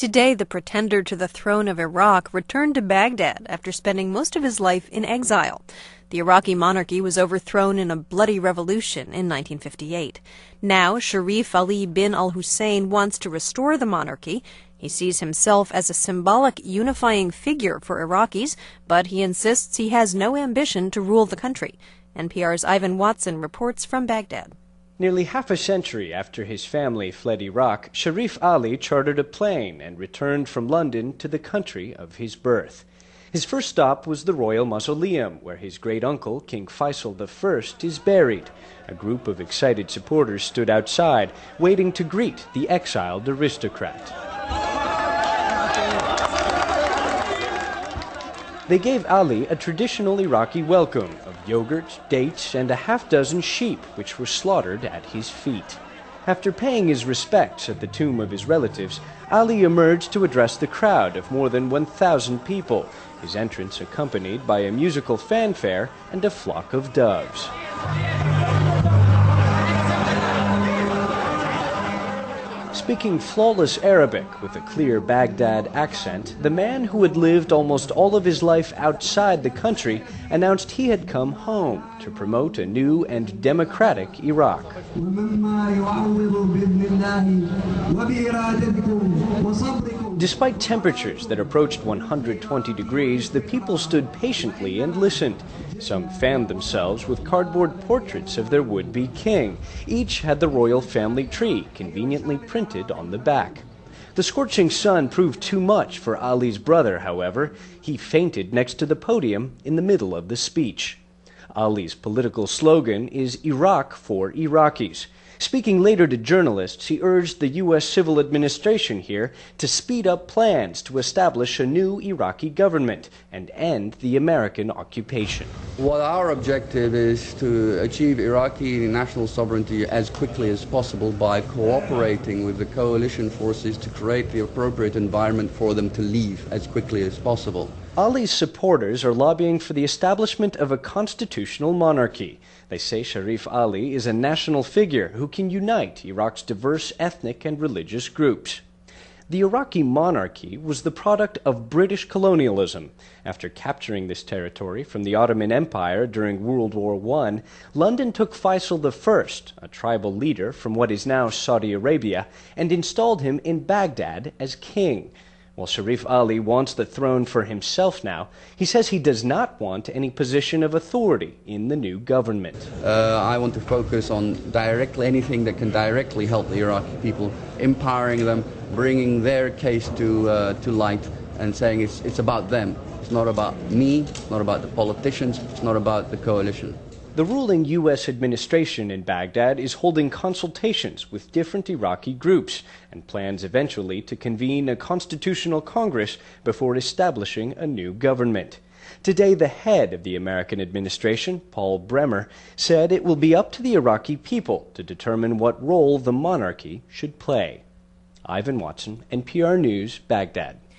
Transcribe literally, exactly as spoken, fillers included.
Today, the pretender to the throne of Iraq returned to Baghdad after spending most of his life in exile. The Iraqi monarchy was overthrown in a bloody revolution in nineteen fifty-eight. Now, Sharif Ali bin al-Hussein wants to restore the monarchy. He sees himself as a symbolic unifying figure for Iraqis, but he insists he has no ambition to rule the country. N P R's Ivan Watson reports from Baghdad. Nearly half a century after his family fled Iraq, Sharif Ali chartered a plane and returned from London to the country of his birth. His first stop was the Royal Mausoleum, where his great-uncle, King Faisal the First, is buried. A group of excited supporters stood outside, waiting to greet the exiled aristocrat. They gave Ali a traditional Iraqi welcome of yogurt, dates, and a half-dozen sheep, which were slaughtered at his feet. After paying his respects at the tomb of his relatives, Ali emerged to address the crowd of more than one thousand people, his entrance accompanied by a musical fanfare and a flock of doves. Speaking flawless Arabic with a clear Baghdad accent, the man who had lived almost all of his life outside the country announced he had come home to promote a new and democratic Iraq. Despite temperatures that approached one hundred twenty degrees, the people stood patiently and listened. Some fanned themselves with cardboard portraits of their would-be king. Each had the royal family tree conveniently printed on the back. The scorching sun proved too much for Ali's brother, however. He fainted next to the podium in the middle of the speech. Ali's political slogan is Iraq for Iraqis. Speaking later to journalists, he urged the U S civil administration here to speed up plans to establish a new Iraqi government and end the American occupation. Well, our objective is to achieve Iraqi national sovereignty as quickly as possible by cooperating with the coalition forces to create the appropriate environment for them to leave as quickly as possible. Ali's supporters are lobbying for the establishment of a constitutional monarchy. They say Sharif Ali is a national figure who can unite Iraq's diverse ethnic and religious groups. The Iraqi monarchy was the product of British colonialism. After capturing this territory from the Ottoman Empire during World War One, London took Faisal the First, a tribal leader from what is now Saudi Arabia, and installed him in Baghdad as king. While Sharif Ali wants the throne for himself now, he says he does not want any position of authority in the new government. Uh, I want to focus on directly anything that can directly help the Iraqi people, empowering them, bringing their case to uh, to light, and saying it's it's about them. It's not about me. It's not about the politicians. It's not about the coalition. The ruling U S administration in Baghdad is holding consultations with different Iraqi groups and plans eventually to convene a constitutional Congress before establishing a new government. Today, the head of the American administration, Paul Bremer, said it will be up to the Iraqi people to determine what role the monarchy should play. Ivan Watson, N P R News, Baghdad.